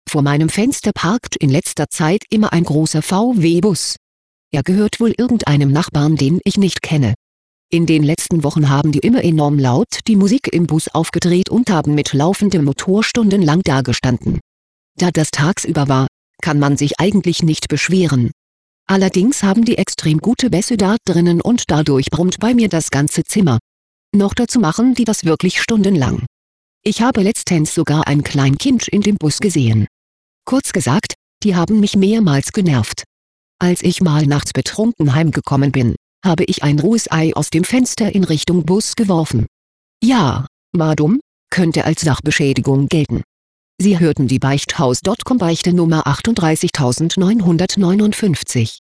Vor meinem Fenster parkt in letzter Zeit immer ein großer VW-Bus. Er gehört wohl irgendeinem Nachbarn, den ich nicht kenne. In den letzten Wochen haben die immer enorm laut die Musik im Bus aufgedreht und haben mit laufendem Motor stundenlang dagestanden. Da das tagsüber war, kann man sich eigentlich nicht beschweren. Allerdings haben die extrem gute Bässe da drinnen und dadurch brummt bei mir das ganze Zimmer. Noch dazu machen die das wirklich stundenlang. Ich habe letztens sogar ein Kleinkind in dem Bus gesehen. Kurz gesagt, die haben mich mehrmals genervt. Als ich mal nachts betrunken heimgekommen bin, habe ich ein rohes Ei aus dem Fenster in Richtung Bus geworfen. Ja, war dumm, könnte als Sachbeschädigung gelten. Sie hörten die Beichthaus.com Beichte Nummer 38959.